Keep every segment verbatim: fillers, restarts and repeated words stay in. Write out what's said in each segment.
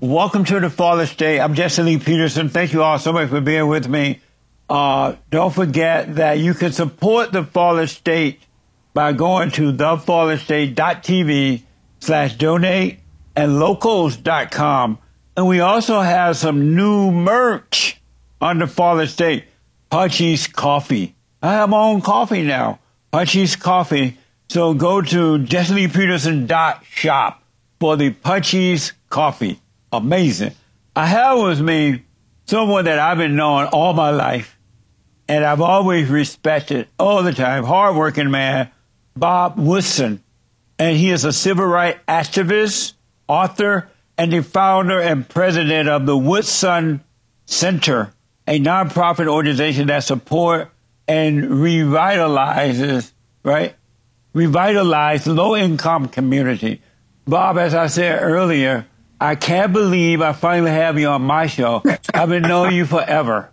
Welcome to the Flawless State. I'm Jesse Lee Peterson. Thank you all so much for being with me. Uh, don't forget that you can support the Flawless State by going to theflawlessstate.tv slash donate and locals dot com. And we also have some new merch on the Flawless State. Punchy's Coffee. I have my own coffee now. Punchy's Coffee. So go to jesse lee peterson dot shop for the Punchy's Coffee. Amazing. I have with me someone that I've been knowing all my life, and I've always respected all the time. Hardworking man, Bob Woodson. And he is a civil rights activist, author, and the founder and president of the Woodson Center, a nonprofit organization that supports and revitalizes, right? Revitalize low-income community. Bob, as I said earlier, I can't believe I finally have you on my show. I've been knowing you forever.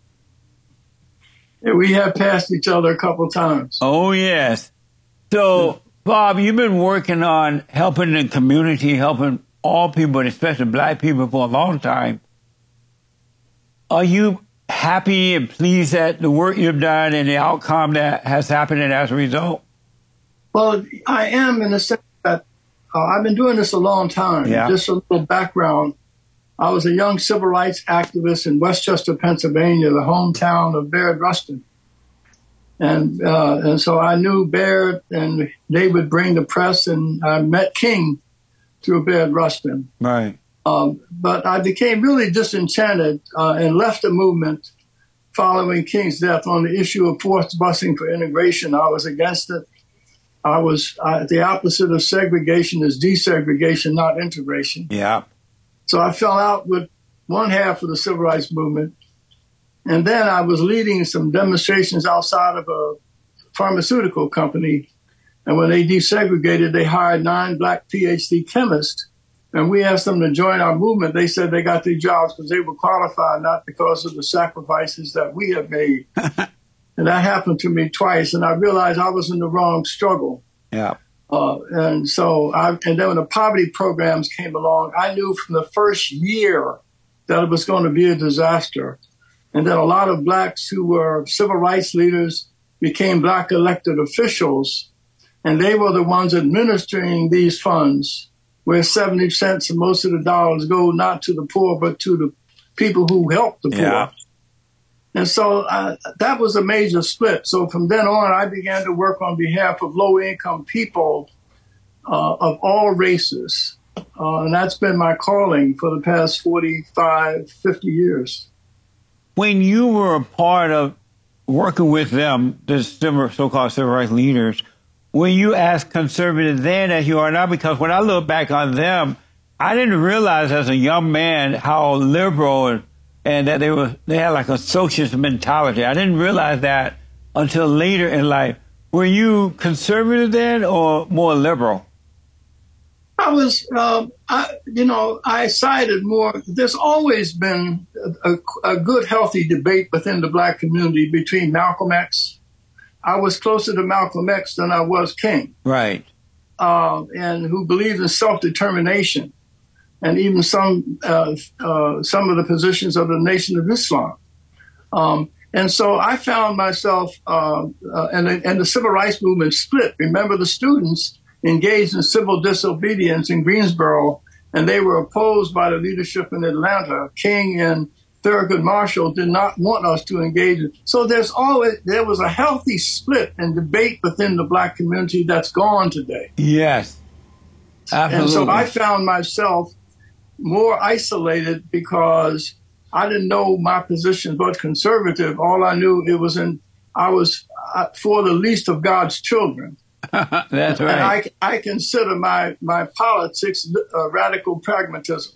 Yeah, we have passed each other a couple times. Oh, yes. So, Bob, you've been working on helping the community, helping all people, especially black people, for a long time. Are you happy and pleased at the work you've done and the outcome that has happened as a result? Well, I am in the sense that uh, I've been doing this a long time. Yeah. Just a little background. I was a young civil rights activist in Westchester, Pennsylvania, the hometown of Bayard Rustin. And uh, and so I knew Bayard, and they would bring the press, and I met King through Bayard Rustin. Right. Um, but I became really disenchanted uh, and left the movement following King's death on the issue of forced busing for integration. I was against it. I was uh, the opposite of segregation is desegregation, not integration. Yeah. So I fell out with one half of the civil rights movement. And then I was leading some demonstrations outside of a pharmaceutical company. And when they desegregated, they hired nine black P H D chemists. And we asked them to join our movement. They said they got these jobs because they were qualified, not because of the sacrifices that we have made. And that happened to me twice. And I realized I was in the wrong struggle. Yeah. Uh, and so, I, and then when the poverty programs came along, I knew from the first year that it was going to be a disaster. And then a lot of blacks who were civil rights leaders became black elected officials. And they were the ones administering these funds, where seventy cents of most of the dollars go not to the poor, but to the people who help the poor. Yeah. And so uh, that was a major split. So from then on, I began to work on behalf of low-income people uh, of all races. Uh, and that's been my calling for the past forty-five, fifty years. When you were a part of working with them, the so-called civil rights leaders, were you as conservative then as you are now? Because when I look back on them, I didn't realize as a young man how liberal and and that they were they had like a socialist mentality. I didn't realize that until later in life. Were you conservative then or more liberal? I was, uh, I, you know, I sided more. There's always been a, a, a good, healthy debate within the black community between Malcolm X. I was closer to Malcolm X than I was King. Right. Uh, and who believed in self-determination. And even some uh, uh, some of the positions of the Nation of Islam. Um, and so I found myself, uh, uh, and, and the civil rights movement split. Remember, the students engaged in civil disobedience in Greensboro, and they were opposed by the leadership in Atlanta. King and Thurgood Marshall did not want us to engage. So there's always, there was a healthy split and debate within the black community that's gone today. Yes, absolutely. And so I found myself more isolated because I didn't know my position was conservative. All I knew it was in, I was uh, for the least of God's children. That's right. And I, I consider my, my politics uh, radical pragmatism.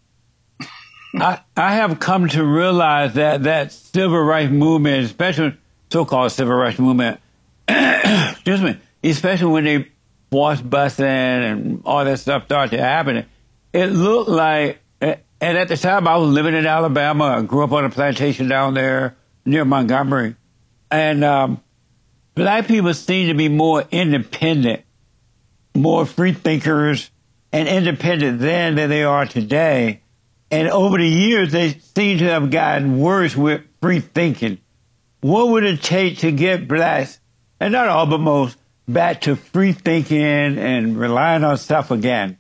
I, I have come to realize that that civil rights movement, especially so-called civil rights movement, excuse me, especially when they forced busing and all that stuff started happening, it looked like, and at the time I was living in Alabama. I grew up on a plantation down there near Montgomery. And um, black people seem to be more independent, more free thinkers and independent then than they are today. And over the years, they seem to have gotten worse with free thinking. What would it take to get blacks, and not all, but most, back to free thinking and relying on stuff again?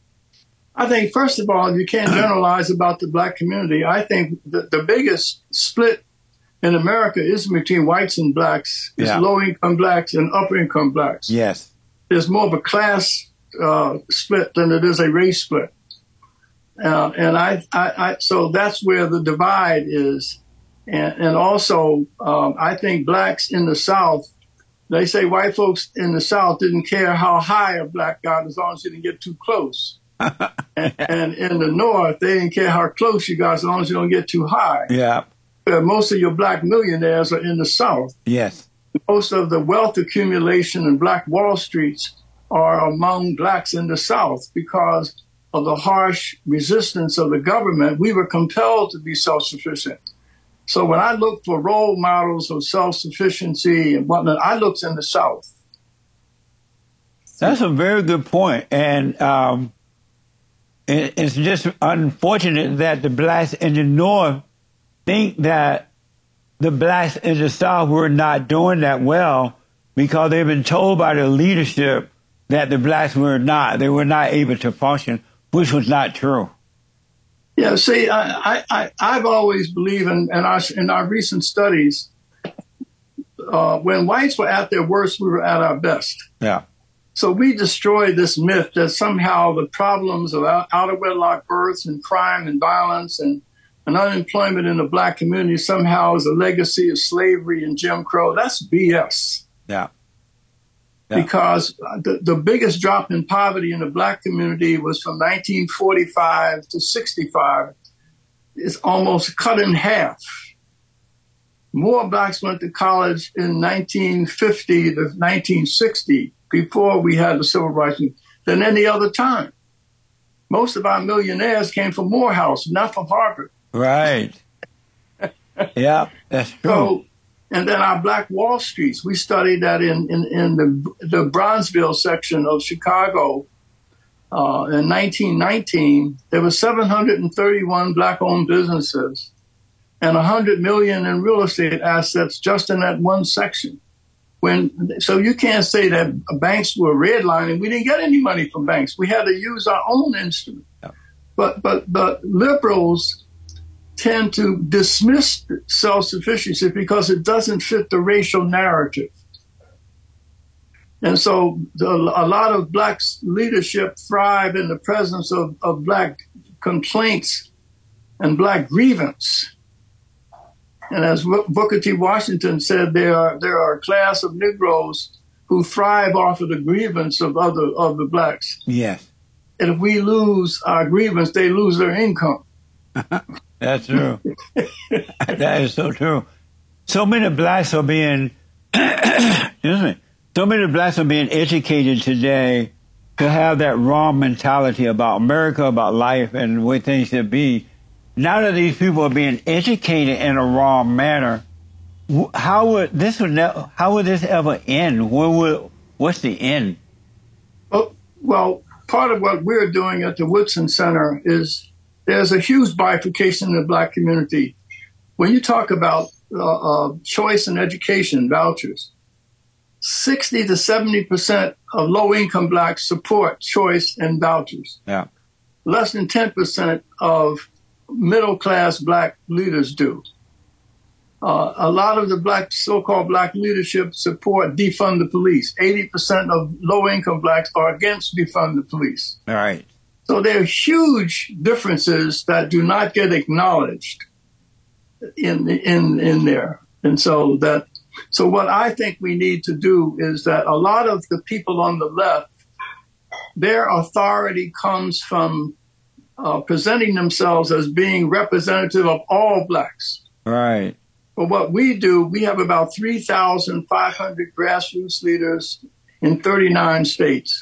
I think, first of all, you can't generalize about the black community. I think the, the biggest split in America isn't between whites and blacks. It's Yeah. low-income blacks and upper-income blacks. Yes. There's more of a class uh, split than it is a race split. Uh, and I, I, I, so that's where the divide is. And, and also, um, I think blacks in the South, they say white folks in the South didn't care how high a black got as long as you didn't get too close. and, and in the North, they didn't care how close you got as long as you don't get too high. Yeah. Uh, most of your black millionaires are in the South. Yes. Most of the wealth accumulation in Black Wall Streets are among blacks in the South because of the harsh resistance of the government. We were compelled to be self-sufficient. So when I look for role models of self-sufficiency and whatnot, I looked in the South. That's a very good point. And um, it, it's just unfortunate that the blacks in the North think that the blacks in the South were not doing that well because they've been told by the leadership that the blacks were not. They were not able to function, which was not true. Yeah, see, I, I, I've always believed in, in, our, in our recent studies, uh, when whites were at their worst, we were at our best. Yeah. So we destroyed this myth that somehow the problems of out, out of wedlock births and crime and violence and, and unemployment in the black community somehow is a legacy of slavery and Jim Crow. That's B S. Yeah. Yeah. Because the, the biggest drop in poverty in the black community was from nineteen forty-five to sixty-five. It's almost cut in half. More blacks went to college in nineteen fifty to nineteen sixty, before we had the civil rights movement, than any other time. Most of our millionaires came from Morehouse, not from Harvard. Right. Yeah, that's true. So, and then our Black Wall Streets, we studied that in, in, in the, the Bronzeville section of Chicago uh, in nineteen nineteen. There were seven hundred thirty-one black-owned businesses and one hundred million in real estate assets just in that one section. When, so you can't say that banks were redlining. We didn't get any money from banks. We had to use our own instrument. Yeah. But, but, but liberals tend to dismiss self-sufficiency because it doesn't fit the racial narrative. And so the, a lot of black leadership thrive in the presence of, of black complaints and black grievance. And as Booker T. Washington said, there are there are a class of Negroes who thrive off of the grievance of other of the blacks. Yes. And if we lose our grievance, they lose their income. That's true. That is so true. So many blacks are being, excuse me, so many blacks are being educated today to have that wrong mentality about America, about life, and the way things should be. Now that these people are being educated in a wrong manner, how would this would ne- how would this ever end? When will, what's the end? Well, well, part of what we're doing at the Woodson Center is there's a huge bifurcation in the black community. When you talk about uh, uh, choice in education vouchers, sixty to seventy percent of low-income blacks support choice and vouchers. Yeah. Less than ten percent of middle-class black leaders do. Uh, a lot of the black, so-called black leadership support defund the police. eighty percent of low-income blacks are against defund the police. All right. So there are huge differences that do not get acknowledged in in in there. And so that so what I think we need to do is that a lot of the people on the left, their authority comes from uh, presenting themselves as being representative of all blacks. Right. But what we do, we have about three thousand five hundred grassroots leaders in thirty-nine states.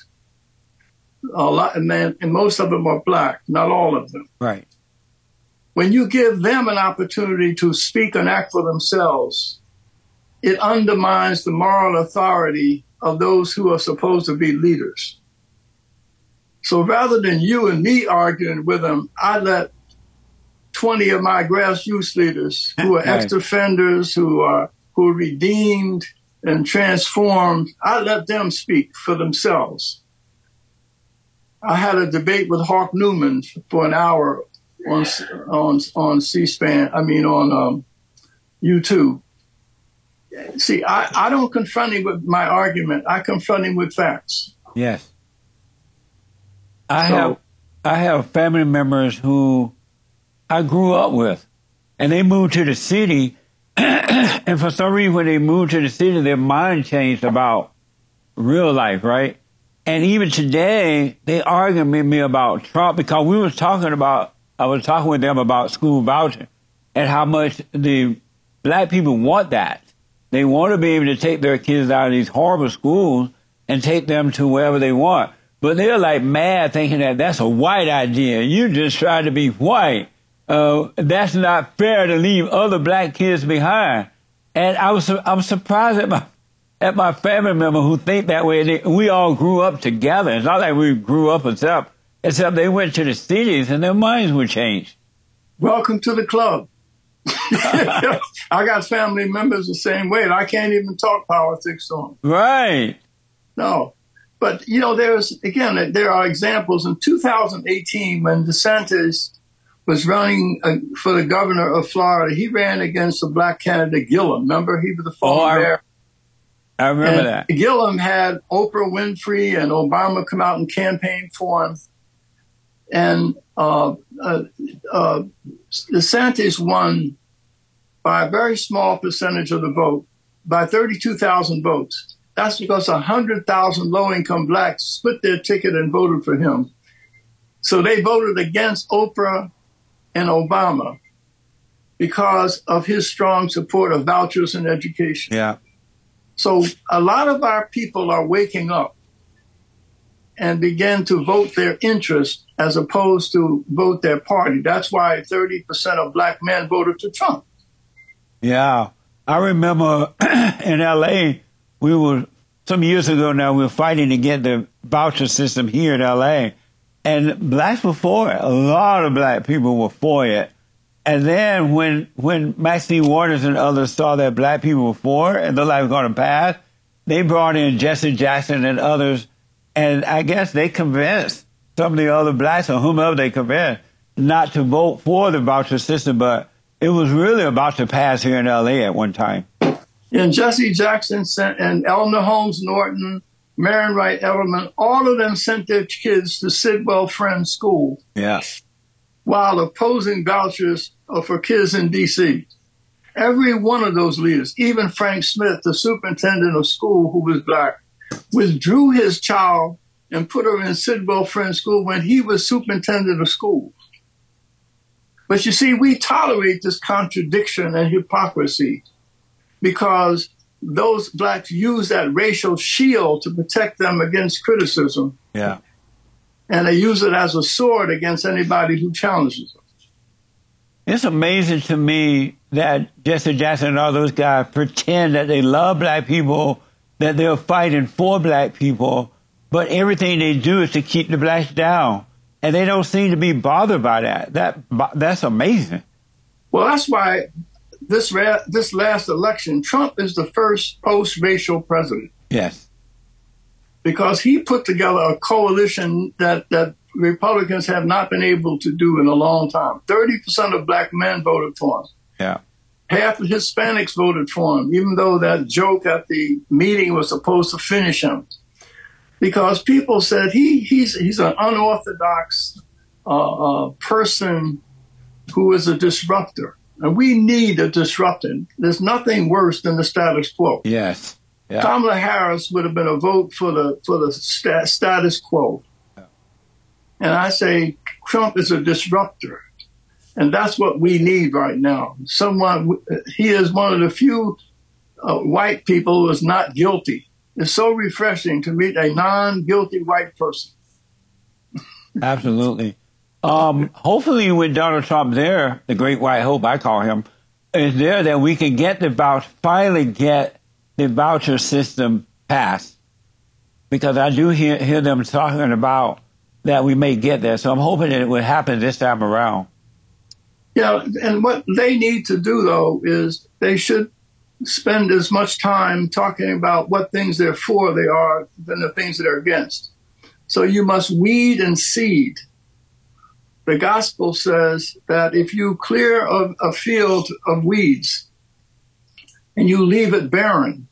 A lot, and, man, and most of them are black, not all of them. Right. When you give them an opportunity to speak and act for themselves, it undermines the moral authority of those who are supposed to be leaders. So rather than you and me arguing with them, I let twenty of my grassroots leaders who are ex-offenders, who are who are redeemed and transformed. I let them speak for themselves. I had a debate with Hawk Newman for an hour on on on C-SPAN. I mean on um, YouTube. See, I, I don't confront him with my argument. I confront him with facts. Yes. I So- have I have family members who I grew up with, and they moved to the city, and for some reason when they moved to the city, their mind changed about real life, right? And even today, they argue with me about Trump because we was talking about, I was talking with them about school voucher and how much the black people want that. They want to be able to take their kids out of these horrible schools and take them to wherever they want. But they're like mad thinking that that's a white idea. You just try to be white. Uh, that's not fair to leave other black kids behind. And I was, I'm surprised at my, at my family member who think that way. They, we all grew up together. It's not like we grew up except, except they went to the cities and their minds were changed. Welcome to the club. I got family members the same way, and I can't even talk politics to them. Right. No. But, you know, there's, again, there are examples. In two thousand eighteen, when DeSantis was running uh, for the governor of Florida, he ran against a black candidate, Gillum. Remember? He was the former Oh, I- mayor. I remember And that. Gillum had Oprah Winfrey and Obama come out and campaign for him. And uh, uh, uh, DeSantis won by a very small percentage of the vote, by thirty-two thousand votes. That's because one hundred thousand low-income blacks split their ticket and voted for him. So they voted against Oprah and Obama because of his strong support of vouchers and education. Yeah. So a lot of our people are waking up and begin to vote their interest as opposed to vote their party. That's why thirty percent of black men voted for Trump. Yeah. I remember in L A, we were, some years ago now, we were fighting to get the voucher system here in L A. And blacks were for it. A lot of black people were for it. And then when when Maxine Waters and others saw that black people were for it and they're like, going to pass, they brought in Jesse Jackson and others. And I guess they convinced some of the other blacks or whomever they convinced not to vote for the voucher system. But it was really about to pass here in L A at one time. And Jesse Jackson sent, and Eleanor Holmes Norton, Marion Wright Edelman, all of them sent their kids to Sidwell Friends School Yeah. while opposing vouchers for kids in D C. Every one of those leaders, even Frank Smith, the superintendent of school who was black, withdrew his child and put her in Sidwell Friends School when he was superintendent of schools. But you see, we tolerate this contradiction and hypocrisy because those blacks use that racial shield to protect them against criticism. Yeah. And they use it as a sword against anybody who challenges them. It's amazing to me that Jesse Jackson and all those guys pretend that they love black people, that they're fighting for black people, but everything they do is to keep the blacks down. And they don't seem to be bothered by that. That That's amazing. Well, that's why this ra- this last election, Trump is the first post-racial president Yes. because he put together a coalition that, that Republicans have not been able to do in a long time. thirty percent of black men voted for him. Yeah. Half of Hispanics voted for him, even though that joke at the meeting was supposed to finish him. Because people said he he's he's an unorthodox uh, uh, person who is a disruptor. And we need a disruptor. There's nothing worse than the status quo. Yes. Yeah. Kamala Harris would have been a vote for the for the sta- status quo. Yeah. And I say Trump is a disruptor. And that's what we need right now. Someone, he is one of the few uh, white people who is not guilty. It's so refreshing to meet a non-guilty white person. Absolutely. Um, hopefully with Donald Trump there, the great white hope I call him, is there that we can get the voucher, finally get the voucher system passed. Because I do hear, hear them talking about that we may get there. So I'm hoping that it would happen this time around. Yeah, and what they need to do, though, is they should spend as much time talking about what things they're for they are than the things that they're against. So you must weed and seed. The gospel says that if you clear a, a field of weeds and you leave it barren,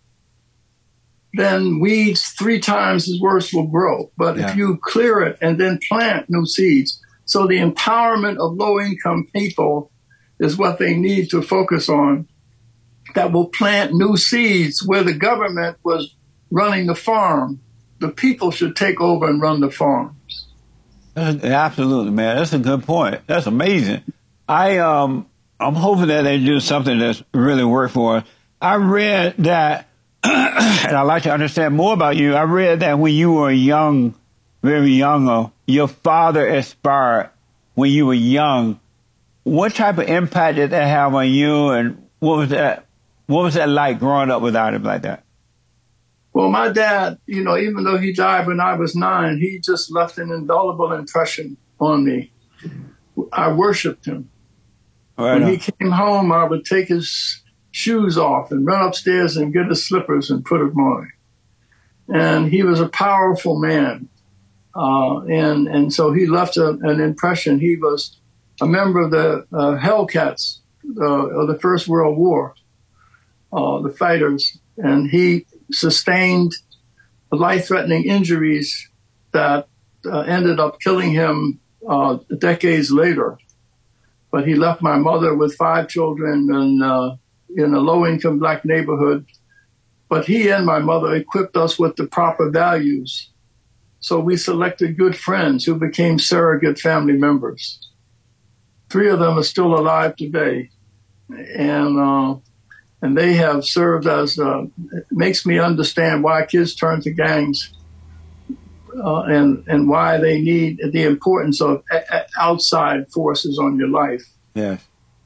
then weeds three times as worse will grow. But yeah. if you clear it and then plant new seeds, so the empowerment of low-income people is what they need to focus on, that will plant new seeds where the government was running the farm. The people should take over and run the farms. Absolutely, man. That's a good point. That's amazing. I, um, I'm hoping that they do something that's really work for us. I read that, and I'd like to understand more about you. I read that when you were young, very young, uh, your father expired when you were young. What type of impact did that have on you, and what was that? What was that like growing up without him like that? Well, my dad, you know, even though he died when I was nine, he just left an indelible impression on me. I worshiped him. Right when on. He came home, I would take his shoes off and run upstairs and get his slippers and put them on. And he was a powerful man. Uh, and, and so he left a, an impression. He was a member of the uh, Hellcats uh, of the First World War, uh, the fighters. And he sustained life-threatening injuries that uh, ended up killing him uh, decades later. But he left my mother with five children and uh, in a low-income black neighborhood. But he and my mother equipped us with the proper values. So we selected good friends who became surrogate family members. Three of them are still alive today. And uh, and they have served as, uh, it makes me understand why kids turn to gangs uh, and, and why they need the importance of a- a- outside forces on your life. Yes.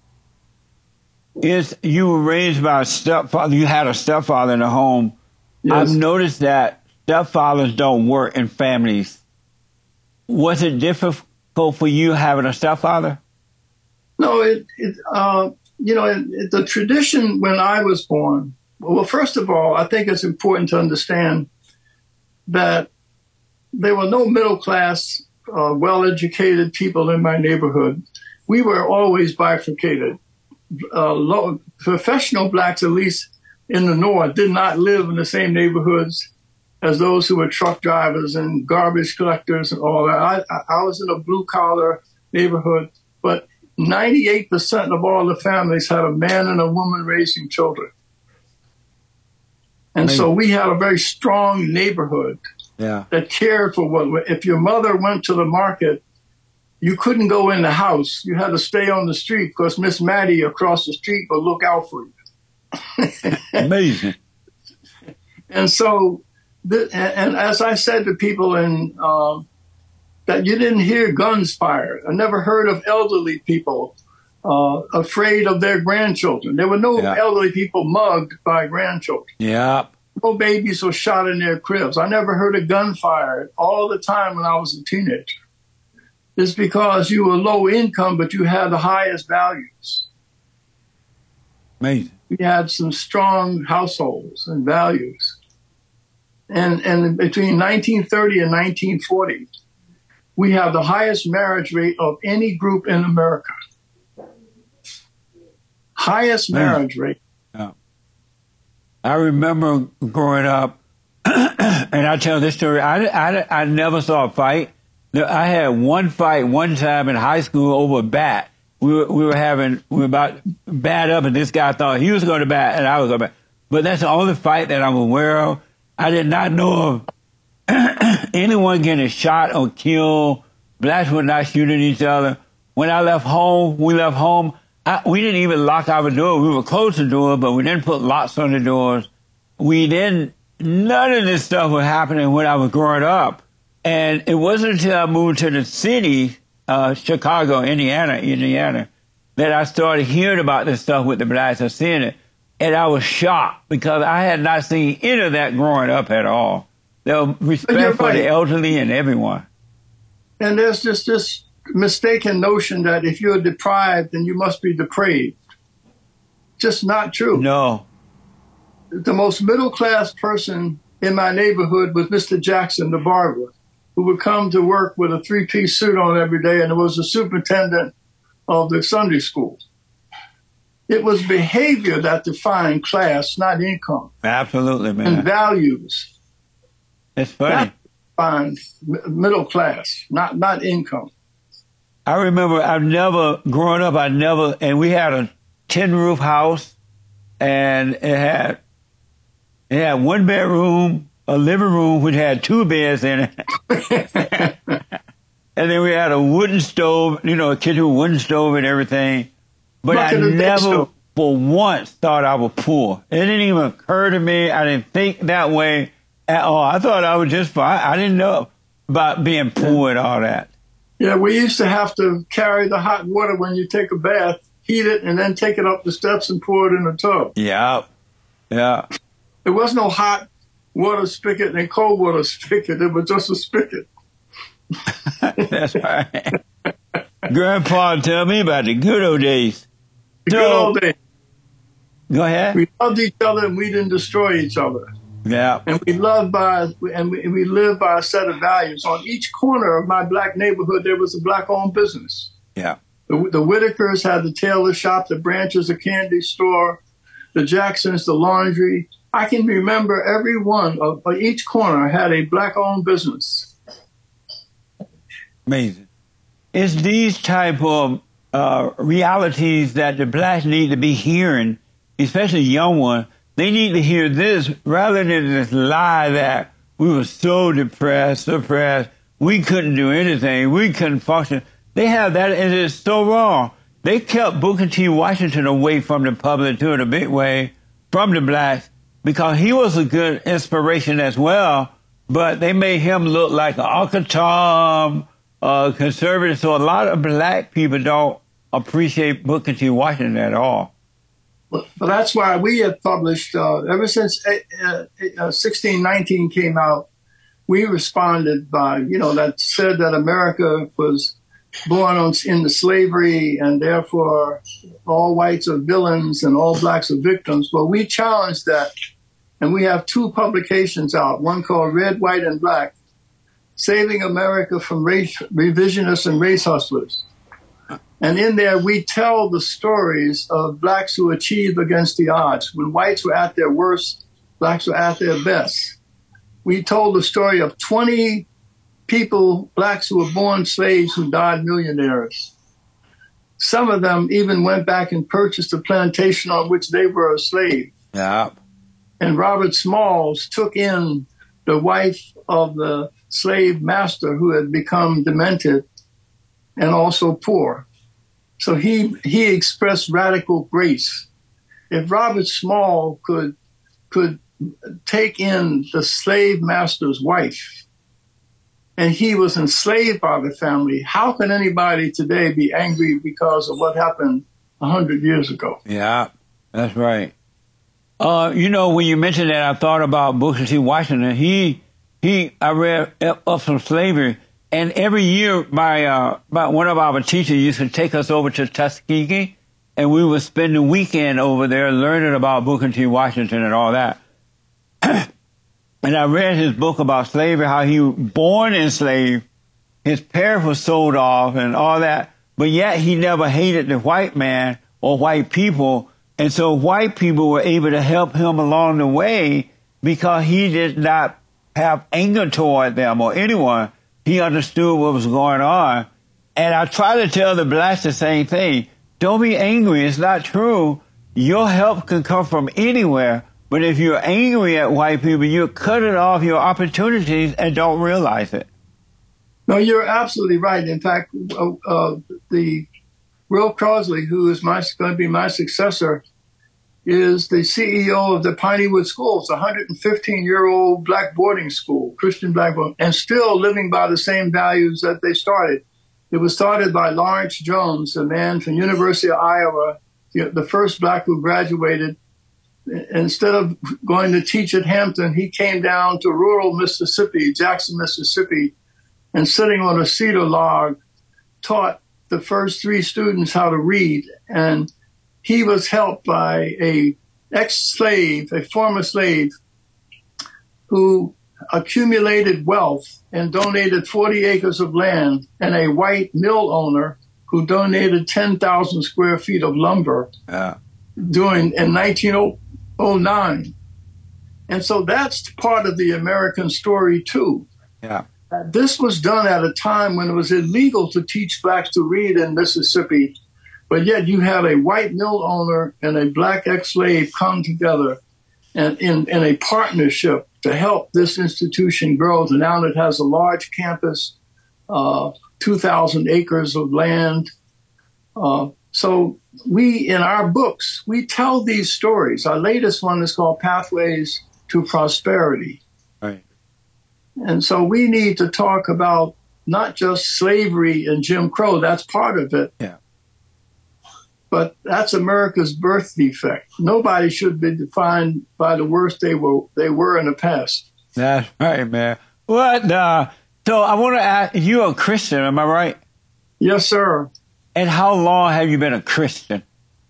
Is you were raised by a stepfather, you had a stepfather in the home. Yes. I've noticed that stepfathers don't work in families. Was it difficult for you having a stepfather? No, it, it uh, you know, it, it, the tradition when I was born, well, first of all, I think it's important to understand that there were no middle-class, uh, well-educated people in my neighborhood. We were always bifurcated. Uh, low, professional blacks, at least in the North, did not live in the same neighborhoods as those who were truck drivers and garbage collectors and all that. I, I was in a blue-collar neighborhood, but ninety-eight percent of all the families had a man and a woman raising children. And Amazing. So we had a very strong neighborhood yeah. that cared for what, if your mother went to the market, you couldn't go in the house. You had to stay on the street because Miss Maddie across the street would look out for you. Amazing. And so, th- and as I said to people in, um, that you didn't hear guns fired. I never heard of elderly people uh, afraid of their grandchildren. There were no yeah. elderly people mugged by grandchildren. Yeah. No babies were shot in their cribs. I never heard a gun fired all the time when I was a teenager. It's because you were low income, but you had the highest values. Amazing. We had some strong households and values. And, and between nineteen thirty and nineteen forty, we have the highest marriage rate of any group in America. Highest marriage yeah. rate. Yeah. I remember growing up, and I tell this story, I, I, I never saw a fight. I had one fight one time in high school over a bat. We were, we were having, we were about to bat up, and this guy thought he was going to bat, and I was going to bat. But that's the only fight that I'm aware of. I did not know of anyone getting shot or killed. Blacks were not shooting each other. When I left home, we left home, I, we didn't even lock our door. We would close the door, but we didn't put locks on the doors. We didn't, none of this stuff was happening when I was growing up. And it wasn't until I moved to the city, uh, Chicago, Indiana, Indiana, that I started hearing about this stuff with the blacks and seeing it. And I was shocked because I had not seen any of that growing up at all. There was respect for the elderly and everyone. And there's just this mistaken notion that if you're deprived, then you must be depraved. Just not true. No. The most middle-class person in my neighborhood was Mister Jackson, the barber, who would come to work with a three-piece suit on every day, and was the superintendent of the Sunday school. It was behavior that defined class, not income. Absolutely, man. And values. It's funny. That defined middle class, not not income. I remember I've never, growing up, I never, and we had a tin roof house, and it had, it had one bedroom, a living room, which had two beds in it. And then we had a wooden stove, you know, a kitchen with a wooden stove and everything. But Bucket I of never stove. for once thought I was poor. It didn't even occur to me. I didn't think that way at all. I thought I was just fine. I didn't know about being poor and all that. Yeah, we used to have to carry the hot water when you take a bath, heat it, and then take it up the steps and pour it in a tub. Yeah. Yeah. There was no hot water spigot and cold water spigot. It was just a spigot. That's right. Grandpa tell me about the good old days. The So- good old days. Go ahead. We loved each other and we didn't destroy each other. Yeah. And we loved by, and we, and we lived by a set of values. On each corner of my black neighborhood, there was a black-owned business. Yeah. The, the Whitakers had the tailor shop, the Branches, a candy store, the Jacksons, the laundry. I can remember every one of, of each corner had a black-owned business. Amazing. It's these type of uh, realities that the blacks need to be hearing, especially young ones. They need to hear this rather than this lie that we were so depressed, suppressed, we couldn't do anything, we couldn't function. They have that, and it's so wrong. They kept Booker T. Washington away from the public to in a big way, from the blacks, because he was a good inspiration as well, but they made him look like an Uncle Tom, uh, conservative. So a lot of black people don't appreciate Booker T. Washington at all. But, but that's why we have published, uh, ever since uh, uh, sixteen nineteen came out, we responded by, you know, that said that America was born on, into slavery and therefore all whites are villains and all blacks are victims. Well, we challenged that. And we have two publications out, one called Red, White, and Black, Saving America from Race Revisionists and Race Hustlers. And in there, we tell the stories of blacks who achieved against the odds. When whites were at their worst, blacks were at their best. We told the story of twenty people, blacks who were born slaves who died millionaires. Some of them even went back and purchased a plantation on which they were a slave. Yeah. And Robert Smalls took in the wife of the slave master who had become demented and also poor. So he he expressed radical grace. If Robert Small could could take in the slave master's wife, and he was enslaved by the family, how can anybody today be angry because of what happened a hundred years ago? Yeah, that's right. Uh, you know, when you mentioned that, I thought about Booker T. Washington. He he, I read up from slavery. And every year, my, uh, my one of our teachers used to take us over to Tuskegee, and we would spend the weekend over there learning about Booker T. Washington and all that. And I read his book about slavery, how he was born enslaved, his parents were sold off and all that, but yet he never hated the white man or white people. And so white people were able to help him along the way because he did not have anger toward them or anyone. He understood what was going on. And I try to tell the blacks the same thing. Don't be angry. It's not true. Your help can come from anywhere. But if you're angry at white people, you're cutting off your opportunities and don't realize it. No, you're absolutely right. In fact, uh, uh, the Will Crosley, who is my, going to be my successor, is the C E O of the Pineywood School. It's a one hundred fifteen-year-old black boarding school, Christian black boarding, and still living by the same values that they started. It was started by Lawrence Jones, a man from University of Iowa, the first black who graduated. Instead of going to teach at Hampton, he came down to rural Mississippi, Jackson, Mississippi, and sitting on a cedar log, taught the first three students how to read, and he was helped by a ex-slave, a former slave, who accumulated wealth and donated forty acres of land, and a white mill owner who donated ten thousand square feet of lumber Yeah. during in nineteen oh nine. And so that's part of the American story too. Yeah. This was done at a time when it was illegal to teach blacks to read in Mississippi, but yet you had a white mill owner and a black ex-slave come together and in, in a partnership to help this institution grow. And now it has a large campus, uh, two thousand acres of land. Uh, so we, in our books, we tell these stories. Our latest one is called Pathways to Prosperity. Right. And so we need to talk about not just slavery and Jim Crow, that's part of it. Yeah. But that's America's birth defect. Nobody should be defined by the worst they were they were in the past. That's right, man. What? Uh, so I want to ask, you're a Christian, am I right? Yes, sir. And how long have you been a Christian?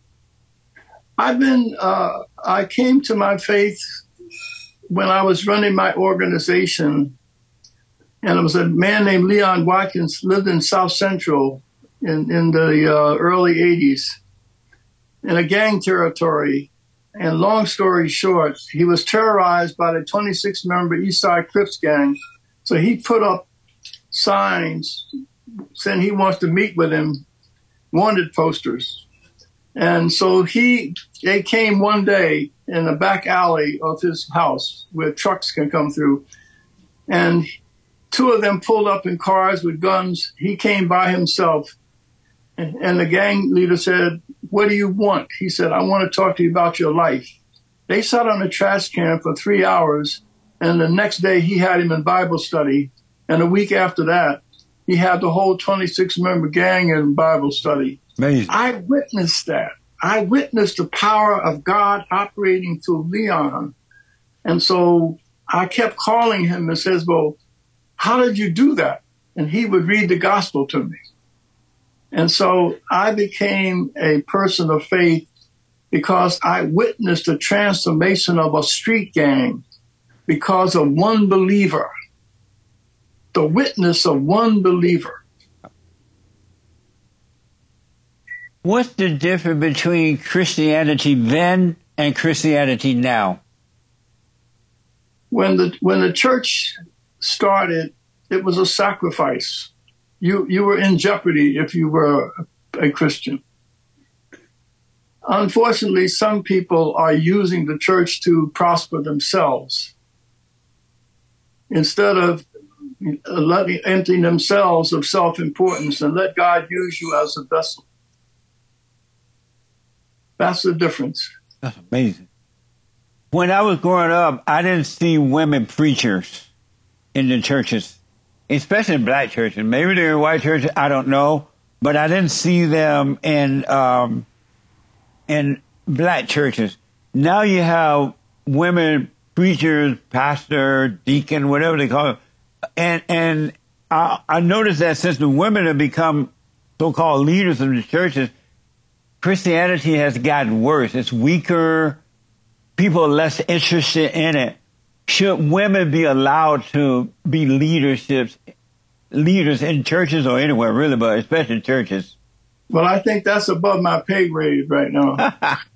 I've been, uh, I came to my faith when I was running my organization, and it was a man named Leon Watkins, lived in South Central in, in the uh, early eighties in a gang territory. And long story short, he was terrorized by the twenty-six member East Side Crips gang. So he put up signs saying he wants to meet with him, wanted posters. And so he, they came one day in the back alley of his house where trucks can come through. And two of them pulled up in cars with guns. He came by himself. And, and the gang leader said, "What do you want?" He said, "I want to talk to you about your life." They sat on a trash can for three hours. And the next day he had him in Bible study. And a week after that, he had the whole twenty-six member gang in Bible study. Amazing. I witnessed that. I witnessed the power of God operating through Leon. And so I kept calling him and says, "Well, how did you do that?" And he would read the gospel to me. And so I became a person of faith because I witnessed the transformation of a street gang because of one believer, the witness of one believer. What's the difference between Christianity then and Christianity now? When the when the church started, it was a sacrifice. You you were in jeopardy if you were a Christian. Unfortunately, some people are using the church to prosper themselves instead of letting emptying themselves of self-importance and let God use you as a vessel. That's the difference. That's amazing. When I was growing up, I didn't see women preachers in the churches, especially in black churches. Maybe they're in white churches, I don't know. But I didn't see them in um, in black churches. Now you have women preachers, pastor, deacon, whatever they call it. And, and I, I noticed that since the women have become so-called leaders of the churches, Christianity has gotten worse. It's weaker. People are less interested in it. Should women be allowed to be leaderships, leaders in churches or anywhere, really, but especially churches? Well, I think that's above my pay grade right now.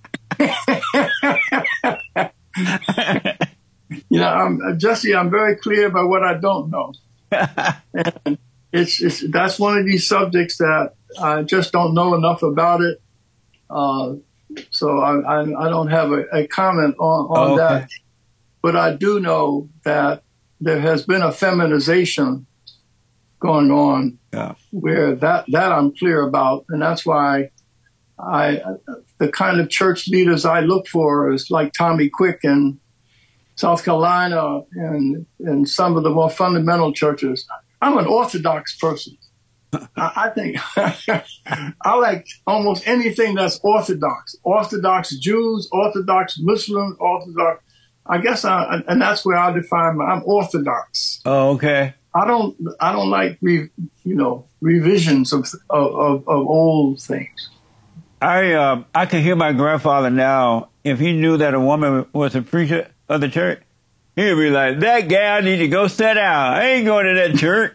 You know, I'm, Jesse, I'm very clear about what I don't know. And it's, it's that's one of these subjects that I just don't know enough about it. Uh, so I, I, I don't have a, a comment on, on oh, okay. that. But I do know that there has been a feminization going on Yeah. where that, that I'm clear about. And that's why I the kind of church leaders I look for is like Tommy Quick in South Carolina and, and some of the more fundamental churches. I'm an Orthodox person. I, I think I like almost anything that's Orthodox. Orthodox Jews, Orthodox Muslims, Orthodox. I guess I, and that's where I define my, I'm Orthodox. Oh, okay. I don't, I don't like, you know, revisions of of, of, of old things. I uh, I can hear my grandfather now. If he knew that a woman was a preacher of the church, he'd be like, "That gal need to go sit down. I ain't going to that church."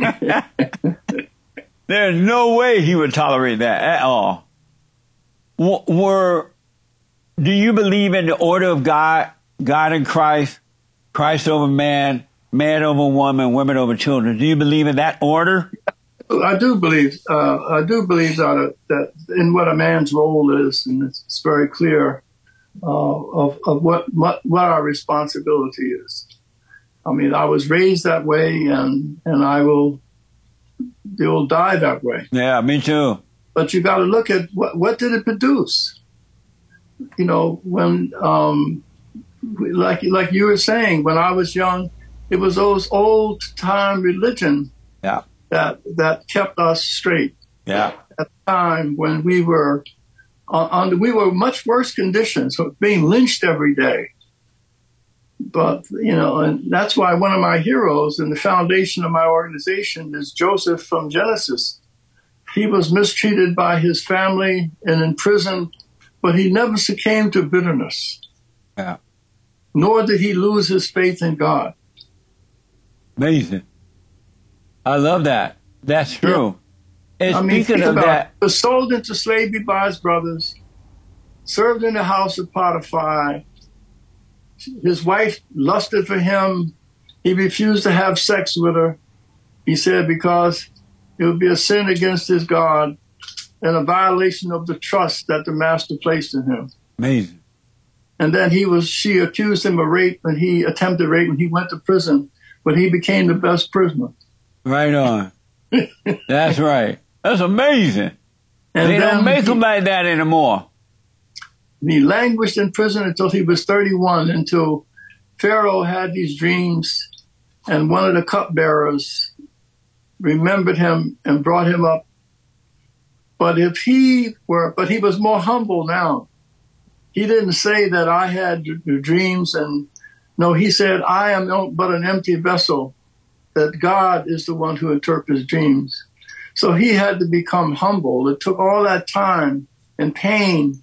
There's no way he would tolerate that at all. W- were do you believe in the order of God, God in Christ, Christ over man, man over woman, women over children? Do you believe in that order? I do believe, uh, I do believe that, uh, that in what a man's role is, and it's, it's very clear uh, of, of what, what what our responsibility is. I mean, I was raised that way, and and I will, will die that way. Yeah, me too. But you got to look at what what did it produce? You know, when um, like like you were saying, when I was young, it was those old time religion. Yeah. That that kept us straight. Yeah. At the time when we were on, on we were much worse conditions, so being lynched every day. But you know, and that's why one of my heroes and the foundation of my organization is Joseph from Genesis. He was mistreated by his family and in prison, but he never succumbed to bitterness. Yeah. Nor did he lose his faith in God. Amazing. I love that. That's true. Yeah. And I mean, speaking think of about that, it. He was sold into slavery by his brothers, served in the house of Potiphar. His wife lusted for him. He refused to have sex with her. He said because it would be a sin against his God and a violation of the trust that the master placed in him. amazing. And then he was, she accused him of rape, and he attempted rape, and he went to prison, but he became the best prisoner. Right on. That's right. That's amazing. And they don't make he, them like that anymore. He languished in prison until he was thirty-one, until Pharaoh had these dreams, and one of the cupbearers remembered him and brought him up. But if he were, but he was more humble now. He didn't say that I had the dreams, and no, he said, I am but an empty vessel, that God is the one who interprets dreams. So he had to become humble. It took all that time and pain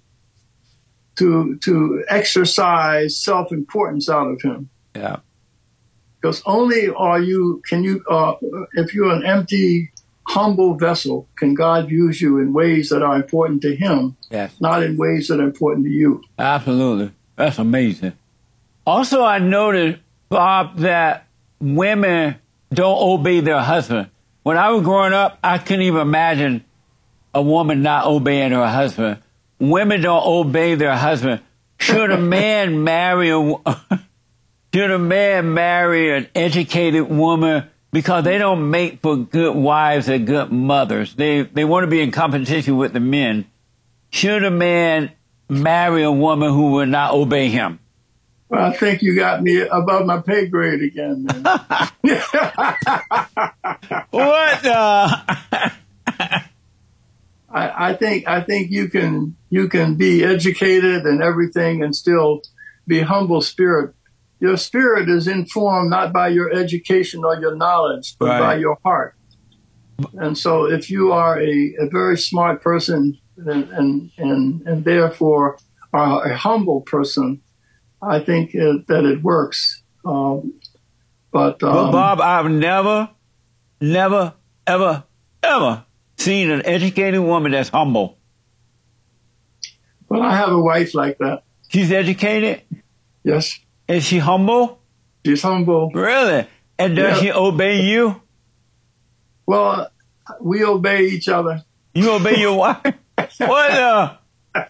to to exercise self-importance out of him. Yeah. Because only are you, can you, uh, if you're an empty, humble vessel, can God use you in ways that are important to him, Yes. not in ways that are important to you. Absolutely. That's amazing. Also, I noticed, Bob, that women don't obey their husband. When I was growing up, I couldn't even imagine a woman not obeying her husband. Women don't obey their husband. Should a man marry a should a man marry an educated woman because they don't make for good wives and good mothers? They they want to be in competition with the men. Should a man marry a woman who will not obey him? Well, I think you got me above my pay grade again, man. What? Uh... I, I think I think you can you can be educated and everything and still be humble spirit. Your spirit is informed not by your education or your knowledge, but right. by your heart. And so, if you are a, a very smart person and and and, and therefore are a humble person, I think it, that it works. Um, but um, well, Bob, I've never, never, ever, ever seen an educated woman that's humble. Well, I have a wife like that. She's educated? Yes. Is she humble? She's humble. Really? And does Yeah. she obey you? Well, we obey each other. You obey your wife? What the?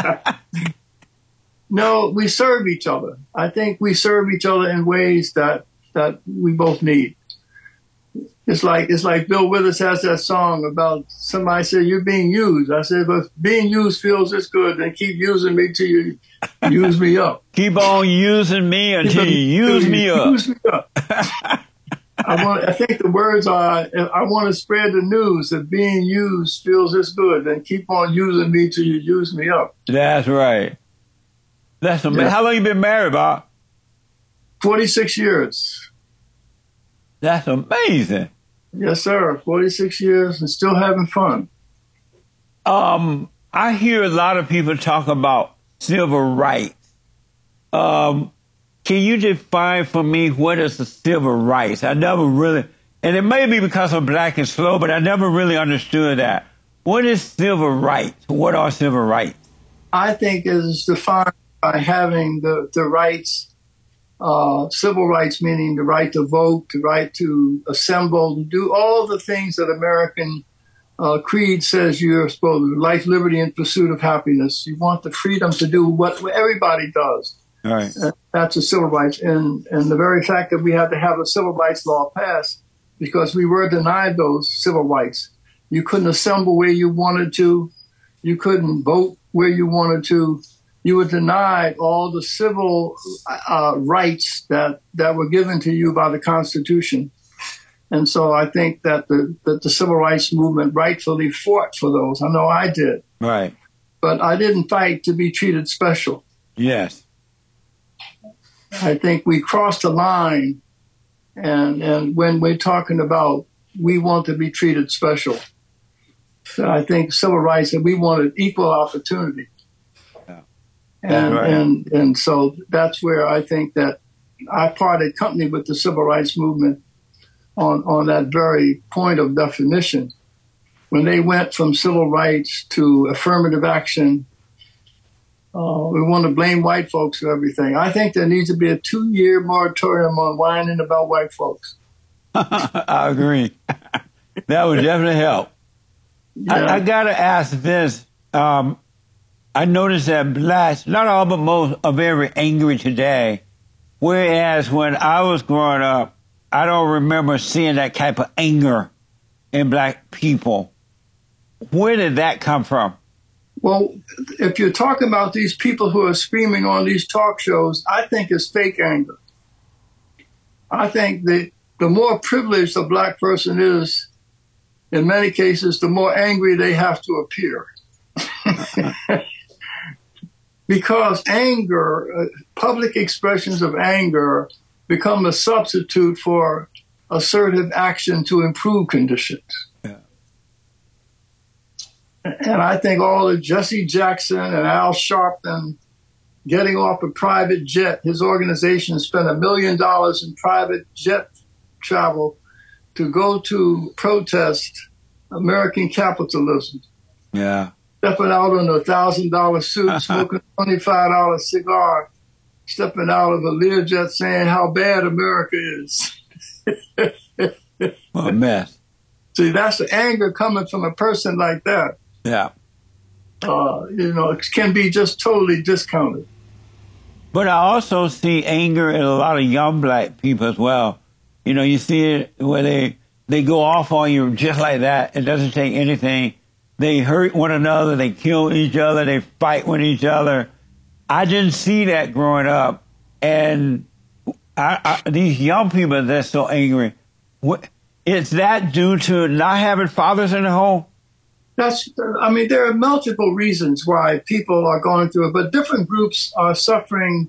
No, we serve each other. I think we serve each other in ways that, that we both need. It's like it's like Bill Withers has that song about somebody said, you're being used. I said, but being used feels this good, then keep using me till you use me up. Keep on using me until you use me up. Use me up. I want. I think the words are, I want to spread the news that being used feels this good, then keep on using me till you use me up. That's right. That's amazing. Yeah. How long you been married, Bob? forty-six years. That's amazing. Yes, sir. forty-six years and still having fun. Um, I hear a lot of people talk about civil rights. Um, can you define for me what is the civil rights? I never really, and it may be because I'm black and slow, but I never really understood that. What is civil rights? What are civil rights? I think it is defined by having the, the rights, uh, civil rights, meaning the right to vote, the right to assemble, to do all the things that American uh, creed says you're supposed to, life, liberty, and pursuit of happiness. You want the freedom to do what everybody does. All right. Uh, that's a civil rights. And, and the very fact that we had to have a civil rights law passed because we were denied those civil rights. You couldn't assemble where you wanted to. You couldn't vote where you wanted to. You were denied all the civil uh, rights that, that were given to you by the Constitution. And so I think that the, that the civil rights movement rightfully fought for those. I know I did. Right. But I didn't fight to be treated special. Yes. I think we crossed the line. And, and when we're talking about we want to be treated special, I think civil rights, and we wanted equal opportunity. Yeah. And, right. and, and so that's where I think that I parted company with the civil rights movement on, on that very point of definition. When they went from civil rights to affirmative action, uh, we want to blame white folks for everything. I think there needs to be a two-year moratorium on whining about white folks. I agree. That would definitely help. Yeah. I, I got to ask this. Um, I noticed that blacks, not all but most, are very angry today. Whereas when I was growing up, I don't remember seeing that type of anger in black people. Where did that come from? Well, if you're talking about these people who are screaming on these talk shows, I think it's fake anger. I think that the more privileged a black person is, in many cases, the more angry they have to appear. Because anger, uh, public expressions of anger become a substitute for assertive action to improve conditions. Yeah. And I think all of Jesse Jackson and Al Sharpton getting off a private jet, his organization spent a million dollars in private jet travel to go to protest American capitalism. Yeah. Stepping out in a thousand dollar suit, smoking a twenty-five dollar cigar, stepping out of a Learjet saying how bad America is. What a mess. See, that's the anger coming from a person like that. Yeah. Uh, you know, it can be just totally discounted. But I also see anger in a lot of young black people as well. You know, you see it where they, they go off on you just like that. It doesn't take anything. They hurt one another. They kill each other. They fight with each other. I didn't see that growing up. And I, I, these young people that's so angry, what, is that due to not having fathers in the home? That's, I mean, there are multiple reasons why people are going through it, but different groups are suffering.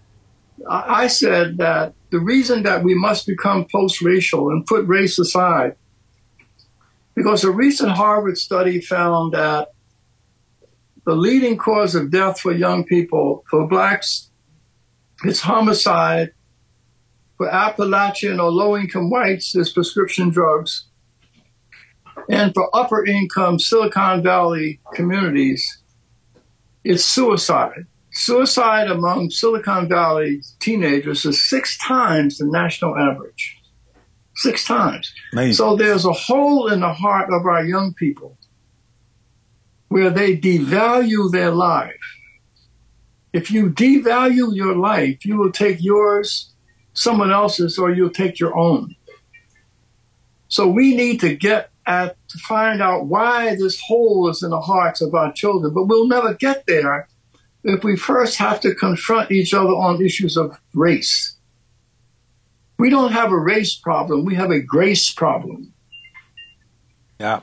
I said that the reason that we must become post-racial and put race aside, because a recent Harvard study found that the leading cause of death for young people, for blacks, is homicide. For Appalachian or low-income whites, is prescription drugs. And for upper-income Silicon Valley communities, it's suicide. Suicide among Silicon Valley teenagers is six times the national average. Six times. Amazing. So there's a hole in the heart of our young people where they devalue their life. If you devalue your life, you will take yours, someone else's, or you'll take your own. So we need to get at, to find out why this hole is in the hearts of our children. But we'll never get there if we first have to confront each other on issues of race. We don't have a race problem. We have a grace problem. Yeah.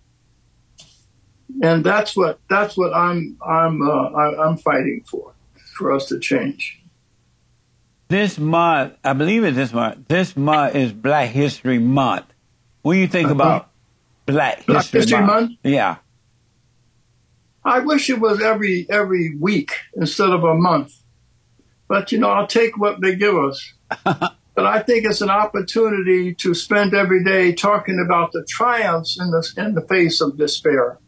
And that's what that's what I'm I'm uh, I, I'm fighting for, for us to change. This month, I believe it's this month. This month is Black History Month. What do you think about Black Black History, History Month? Month? Yeah. I wish it was every every week instead of a month. But, you know, I'll take what they give us. But I think it's an opportunity to spend every day talking about the triumphs in the, in the face of despair.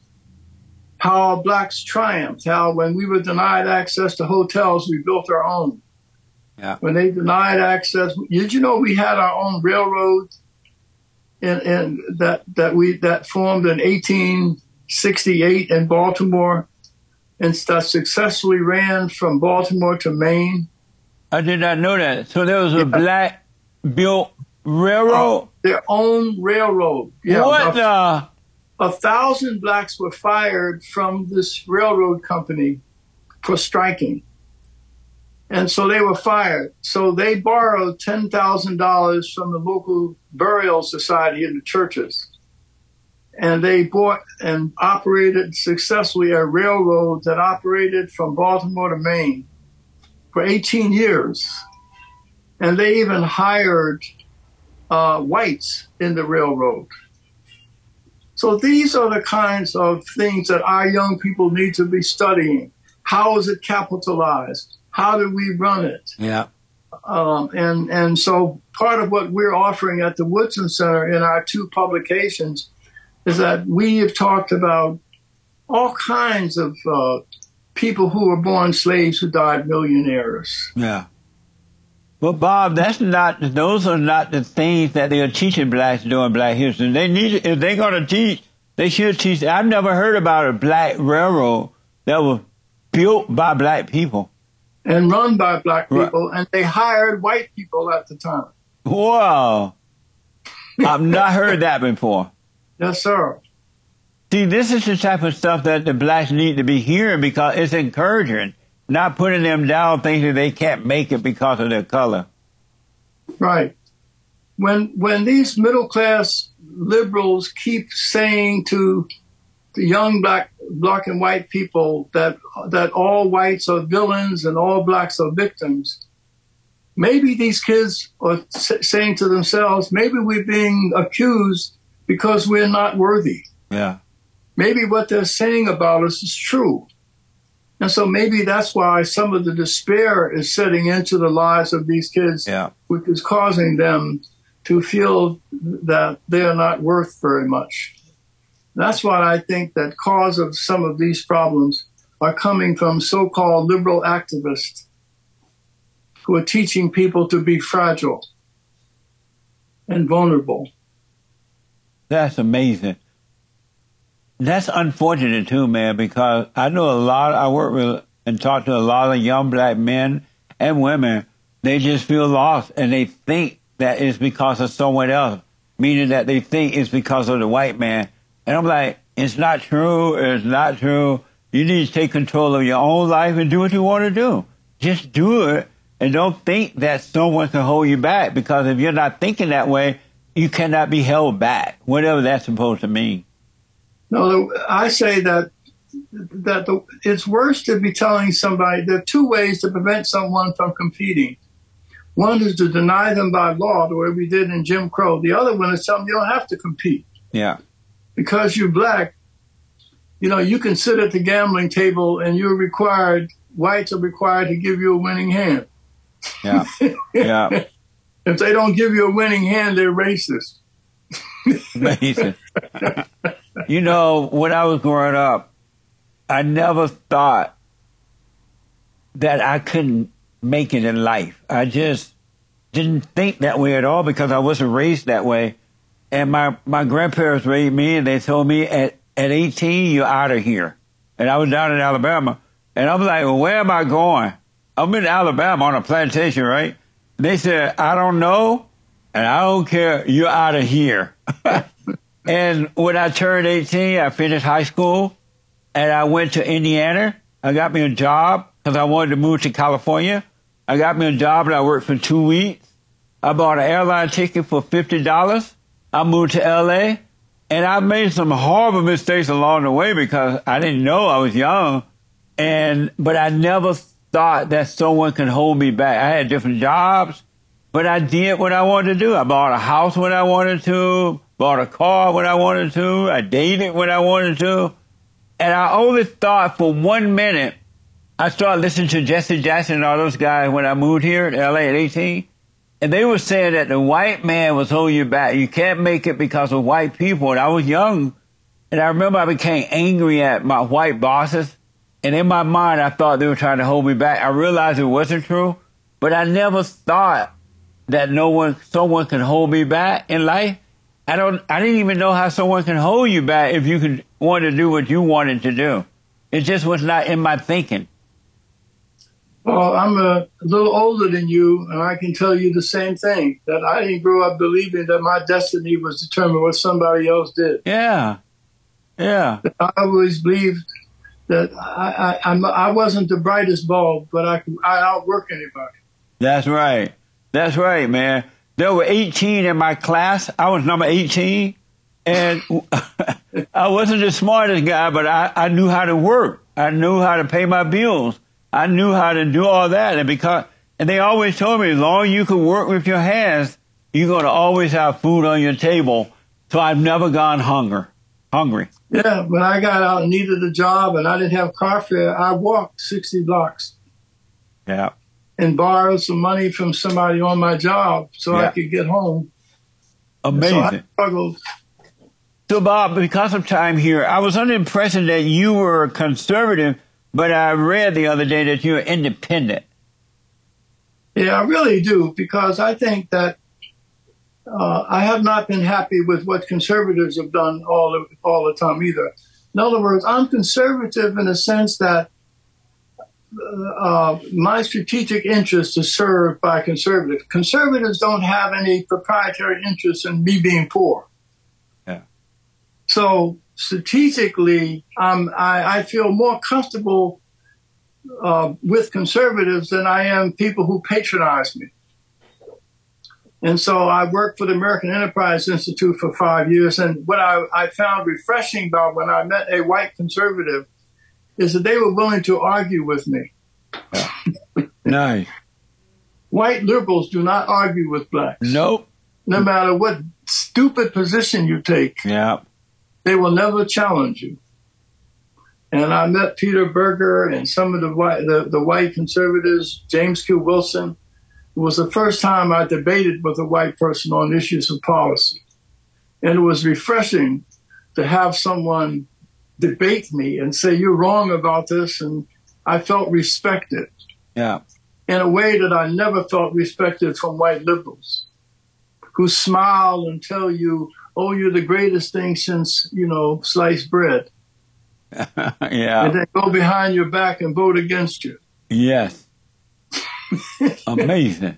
How blacks triumphed, how when we were denied access to hotels, we built our own. Yeah. When they denied access, did you know we had our own railroad in, in that, that we that formed in eighteen sixty-eight in Baltimore and that successfully ran from Baltimore to Maine? I did not know that. So there was a Yeah. black built railroad? Uh, their own railroad. Yeah, what a, the? a thousand blacks were fired from this railroad company for striking. And so they were fired. So they borrowed ten thousand dollars from the local burial society in the churches. And they bought and operated successfully a railroad that operated from Baltimore to Maine for eighteen years. And they even hired uh, whites in the railroad. So these are the kinds of things that our young people need to be studying. How is it capitalized? How do we run it? Yeah. Um, and, and so part of what we're offering at the Woodson Center in our two publications is that we have talked about all kinds of uh, people who were born slaves who died millionaires. Yeah. Well, Bob, that's not, those are not the things that they are teaching blacks during Black History. They need, if they're going to teach, they should teach. I've never heard about a black railroad that was built by black people. And run by black people, right. And they hired white people at the time. Wow. I've not heard that before. Yes, sir. See, this is the type of stuff that the blacks need to be hearing because it's encouraging, not putting them down thinking they can't make it because of their color. Right. When when these middle class liberals keep saying to the young black black and white people that that all whites are villains and all blacks are victims, maybe these kids are saying to themselves, maybe we're being accused because we're not worthy. Yeah. Maybe what they're saying about us is true. And so maybe that's why some of the despair is setting into the lives of these kids, yeah. which is causing them to feel that they're not worth very much. That's why I think that cause of some of these problems are coming from so-called liberal activists who are teaching people to be fragile and vulnerable. That's amazing. That's unfortunate too, man, because I know a lot, I work with and talk to a lot of young black men and women. They just feel lost and they think that it's because of someone else, meaning that they think it's because of the white man. And I'm like, it's not true. It's not true. You need to take control of your own life and do what you want to do. Just do it and don't think that someone can hold you back, because if you're not thinking that way, you cannot be held back, whatever that's supposed to mean. No, I say that that the, it's worse to be telling somebody there are two ways to prevent someone from competing. One is to deny them by law, the way we did in Jim Crow. The other one is tell them you don't have to compete. Yeah. Because you're black, you know, you can sit at the gambling table and you're required, whites are required to give you a winning hand. Yeah. Yeah. If they don't give you a winning hand, they're racist. Amazing. You know, when I was growing up, I never thought that I couldn't make it in life. I just didn't think that way at all because I wasn't raised that way. And my, my grandparents raised me, and they told me at, at eighteen, you're out of here. And I was down in Alabama. And I'm like, well, where am I going? I'm in Alabama on a plantation, right? They said, I don't know, and I don't care. You're out of here. And when I turned eighteen, I finished high school, and I went to Indiana. I got me a job because I wanted to move to California. I got me a job, and I worked for two weeks. I bought an airline ticket for fifty dollars. I moved to L A, and I made some horrible mistakes along the way because I didn't know. I was young, and but I never thought that someone could hold me back. I had different jobs, but I did what I wanted to do. I bought a house when I wanted to. bought a car when I wanted to, I dated when I wanted to. And I always thought for one minute, I started listening to Jesse Jackson and all those guys when I moved here to L A at eighteen. And they were saying that the white man was holding you back. You can't make it because of white people. And I was young. And I remember I became angry at my white bosses. And in my mind, I thought they were trying to hold me back. I realized it wasn't true. But I never thought that no one, someone can hold me back in life. I don't, I didn't even know how someone can hold you back if you could want to do what you wanted to do. It just was not in my thinking. Well, I'm a little older than you, and I can tell you the same thing, that I didn't grow up believing that my destiny was determined what somebody else did. Yeah. Yeah. I always believed that I, I, I'm, I wasn't the brightest bulb, but I could, I outwork anybody. That's right. That's right, man. There were eighteen in my class. I was number eighteen, and I wasn't the smartest guy, but I, I knew how to work. I knew how to pay my bills. I knew how to do all that. And because, and they always told me, as long as you can work with your hands, you're going to always have food on your table. So I've never gone hunger, hungry. Yeah, when I got out and needed a job and I didn't have car fare, I walked sixty blocks. Yeah. And borrowed some money from somebody on my job so yeah. I could get home. Amazing. So I struggled. So, Bob, because of time here, I was under the impression that you were conservative, but I read the other day that you're independent. Yeah, I really do, because I think that uh, I have not been happy with what conservatives have done all the, all the time either. In other words, I'm conservative in the sense that uh, my strategic interest is served by conservatives. Conservatives don't have any proprietary interest in me being poor. Yeah. So strategically, um, I, I feel more comfortable uh, with conservatives than I am people who patronize me. And so I worked for the American Enterprise Institute for five years. And what I, I found refreshing about when I met a white conservative is that they were willing to argue with me. Nice. White liberals do not argue with blacks. Nope. No matter what stupid position you take. Yeah. They will never challenge you. And I met Peter Berger and some of the white, the, the white conservatives, James Q. Wilson. It was the first time I debated with a white person on issues of policy. And it was refreshing to have someone debate me and say, you're wrong about this. And I felt respected. Yeah. In a way that I never felt respected from white liberals who smile and tell you, oh, you're the greatest thing since, you know, sliced bread. Yeah. And then go behind your back and vote against you. Yes. Amazing.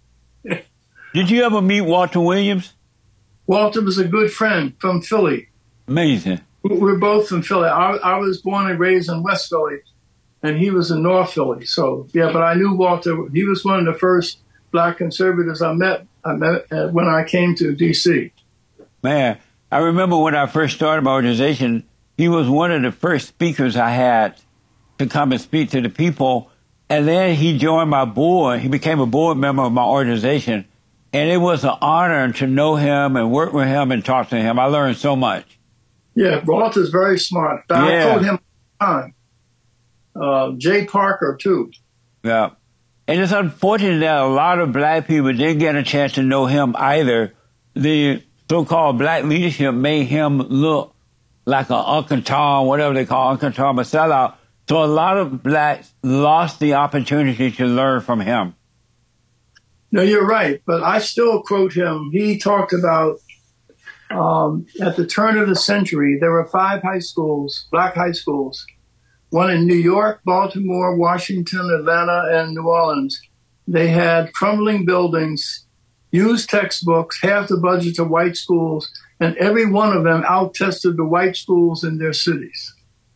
Did you ever meet Walter Williams? Walter was a good friend from Philly. Amazing. We're both from Philly. I, I was born and raised in West Philly, and he was in North Philly. So, yeah, but I knew Walter. He was one of the first black conservatives I met, I met uh, when I came to D C. Man, I remember when I first started my organization, he was one of the first speakers I had to come and speak to the people. And then he joined my board. He became a board member of my organization. And it was an honor to know him and work with him and talk to him. I learned so much. Yeah, Walter's very smart. I Yeah. told him time. Uh, Jay Parker, too. Yeah. And it's unfortunate that a lot of black people didn't get a chance to know him either. The so-called black leadership made him look like an Uncle Tom, whatever they call Uncle Tom, a sellout. So a lot of blacks lost the opportunity to learn from him. No, you're right. But I still quote him. He talked about um, at the turn of the century, there were five high schools, black high schools, one in New York, Baltimore, Washington, Atlanta, and New Orleans. They had crumbling buildings, used textbooks, half the budget of white schools, and every one of them out-tested the white schools in their cities.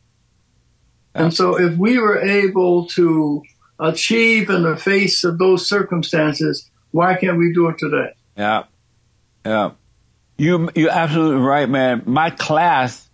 And so if we were able to achieve in the face of those circumstances, why can't we do it today? Yeah. Yeah. You, you're absolutely right, man. My class,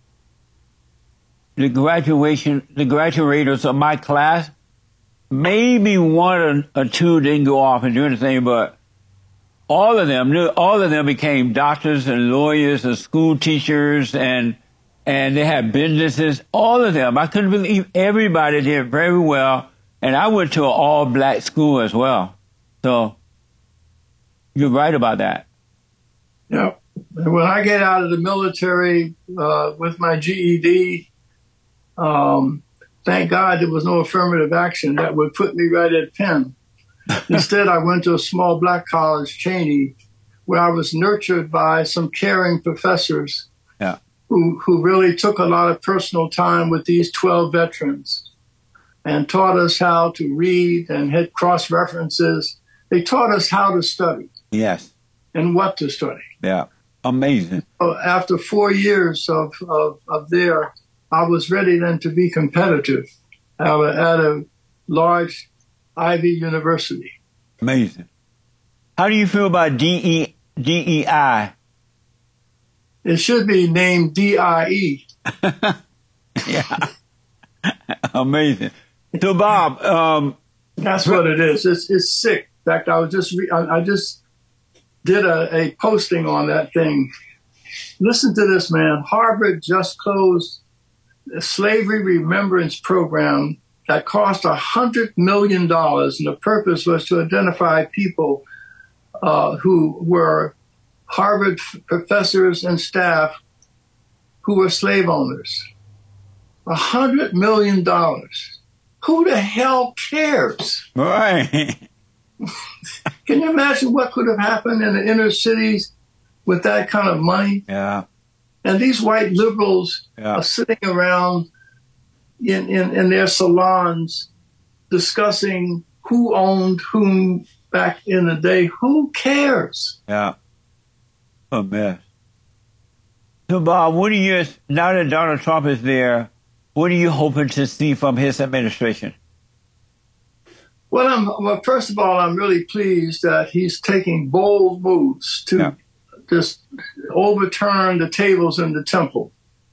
the graduation, the graduators of my class, maybe one or, or two didn't go off and do anything, but all of them, all of them became doctors and lawyers and school teachers, and and they had businesses. All of them. I couldn't believe everybody did very well. And I went to an all-black school as well. So you're right about that. Yep. And when I get out of the military uh, with my G E D, um, thank God there was no affirmative action that would put me right at Penn. Instead, I went to a small black college, Cheney, where I was nurtured by some caring professors yeah. who, who really took a lot of personal time with these twelve veterans and taught us how to read and had cross references. They taught us how to study. Yes. And what to study. Yeah. Amazing. So after four years of, of, of there, I was ready then to be competitive at a, at a large Ivy University. Amazing. How do you feel about D E, D E I? It should be named D I E. Yeah. Amazing. So, Bob. Um, That's what it is. It's, it's sick. In fact, I was just, re- I, I just did a, a posting on that thing. Listen to this, man. Harvard just closed a slavery remembrance program that cost a hundred million dollars, and the purpose was to identify people uh, who were Harvard f- professors and staff who were slave owners. A hundred million dollars. Who the hell cares? Right. Can you imagine what could have happened in the inner cities with that kind of money? Yeah. And these white liberals yeah. are sitting around in, in, in their salons discussing who owned whom back in the day. Who cares? Yeah. A mess. So, Bob, what are you, now that Donald Trump is there, what are you hoping to see from his administration? Well, I'm, well, first of all, I'm really pleased that he's taking bold moves to yeah. just overturn the tables in the temple.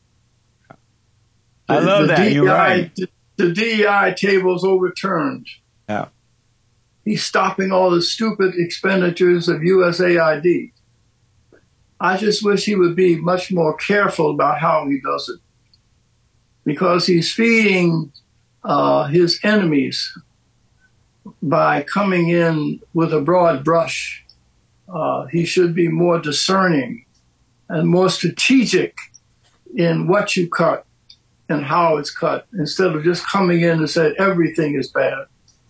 I The- love the that. D E I You're right. The D E I table's overturned. Yeah. He's stopping all the stupid expenditures of U S A I D. I just wish he would be much more careful about how he does it, because he's feeding uh, his enemies by coming in with a broad brush. Uh, he should be more discerning and more strategic in what you cut and how it's cut, instead of just coming in and say everything is bad.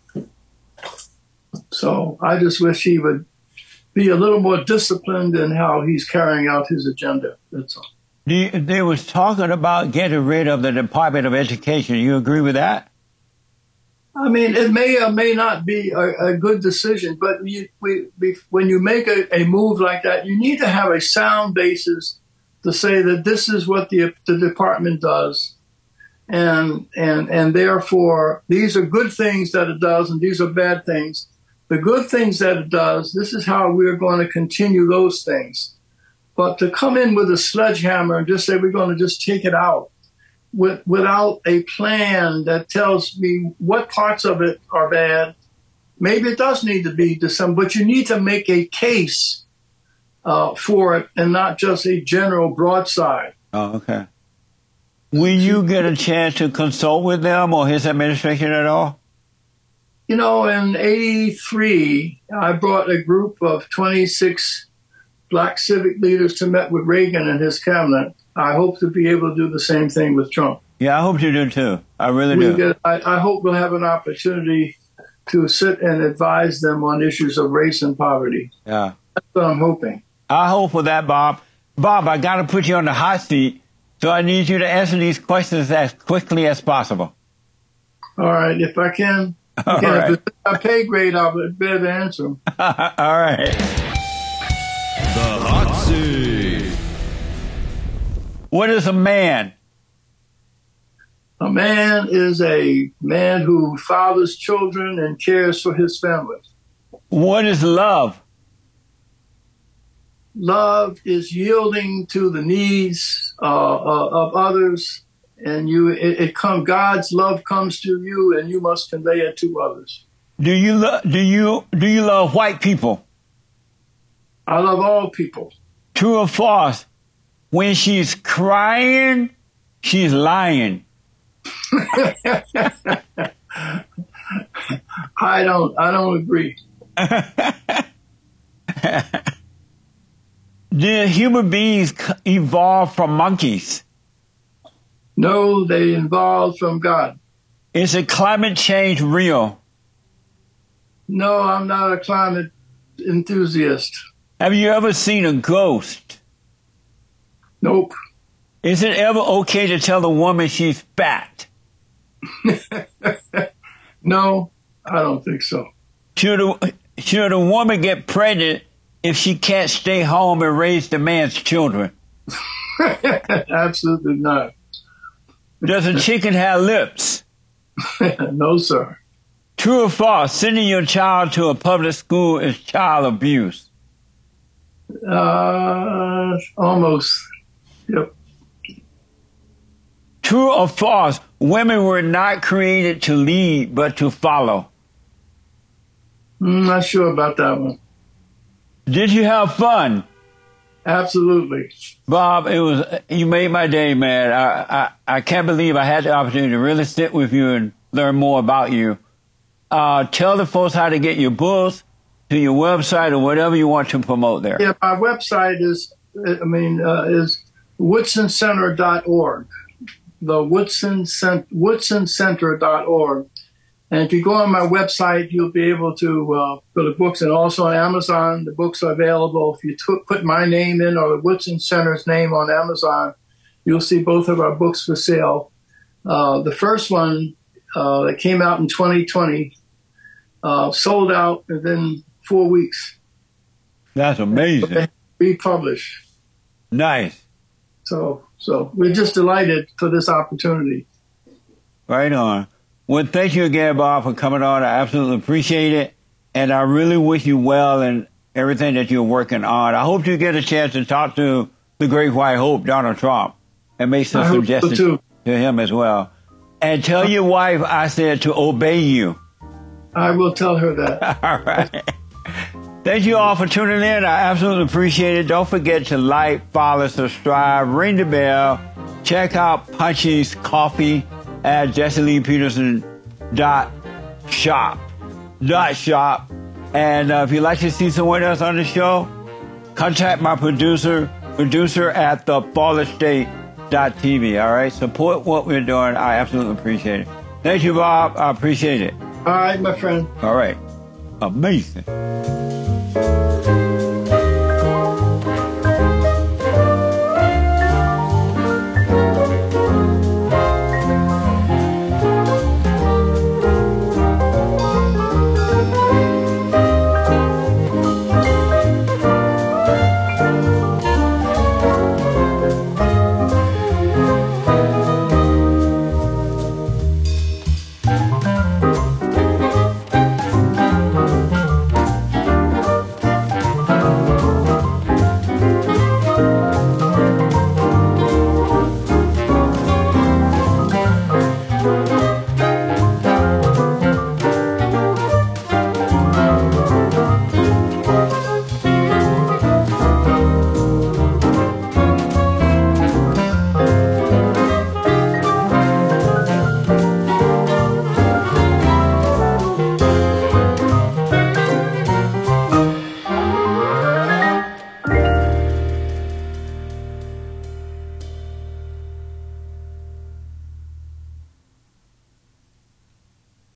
So I just wish he would be a little more disciplined in how he's carrying out his agenda. That's all. Do you, they was talking about getting rid of the Department of Education. You agree with that? I mean, it may or may not be a, a good decision, but you, we, we, when you make a, a move like that, you need to have a sound basis to say that this is what the, the department does. And, and, and therefore, these are good things that it does, and these are bad things. The good things that it does, this is how we're going to continue those things. But to come in with a sledgehammer and just say we're going to just take it out with, without a plan that tells me what parts of it are bad, maybe it does need to be to some, but you need to make a case uh, for it and not just a general broadside. Oh, okay. Will you get a chance to consult with them or his administration at all? You know, in eighty-three, I brought a group of twenty-six black civic leaders to meet with Reagan and his cabinet. I hope to be able to do the same thing with Trump. Yeah, I hope you do too. I really We do. get, I, I hope we'll have an opportunity to sit and advise them on issues of race and poverty. Yeah. That's what I'm hoping. I hope for that, Bob. Bob, I got to put you on the hot seat, so I need you to answer these questions as quickly as possible. All right, if I can. All Again, right. if it's a pay grade, I'll be able to answer them. All right. The hot seat. What is a man? A man is a man who fathers children and cares for his family. What is love? Love is yielding to the needs uh, uh, of others, and you it, it come God's love comes to you, and you must convey it to others. Do you lo- do you do you love white people? I love all people. True or false? When she's crying, she's lying. I don't. I don't agree. Did human beings evolve from monkeys? No, they evolved from God. Is it climate change real? No, I'm not a climate enthusiast. Have you ever seen a ghost? Nope. Is it ever okay to tell the woman she's fat? No, I don't think so. Should a, should a woman get pregnant if she can't stay home and raise the man's children? Absolutely not. Does a chicken have lips? No, sir. True or false? Sending your child to a public school is child abuse. Uh, almost. Yep. True or false? Women were not created to lead, but to follow. I'm not sure about that one. Did you have fun? Absolutely. Bob, it was, you made my day, man. I, I, I can't believe I had the opportunity to really sit with you and learn more about you. Uh, tell the folks how to get your books, to your website, or whatever you want to promote there. Yeah, my website is, I mean, uh, is woodson center dot org. The Woodson, woodson center dot org. And if you go on my website, you'll be able to uh, go to books, and also on Amazon, the books are available. If you t- put my name in or the Woodson Center's name on Amazon, you'll see both of our books for sale. Uh, the first one uh, that came out in twenty twenty uh, sold out within four weeks. That's amazing. Republished. Nice. So, so we're just delighted for this opportunity. Right on. Well, thank you again, Bob, for coming on. I absolutely appreciate it. And I really wish you well in everything that you're working on. I hope you get a chance to talk to the great white hope, Donald Trump, and make some I hope so suggestions too. to him as well. And tell your wife I said to obey you. I will tell her that. All right. Thank you all for tuning in. I absolutely appreciate it. Don't forget to like, follow, subscribe, ring the bell. Check out Punchy's Coffee at jesse lee peterson dot shop. Dot shop. And uh, if you'd like to see someone else on the show, contact my producer, producer at the fall estate dot t v. All right? Support what we're doing. I absolutely appreciate it. Thank you, Bob. I appreciate it. All right, my friend. All right. Amazing.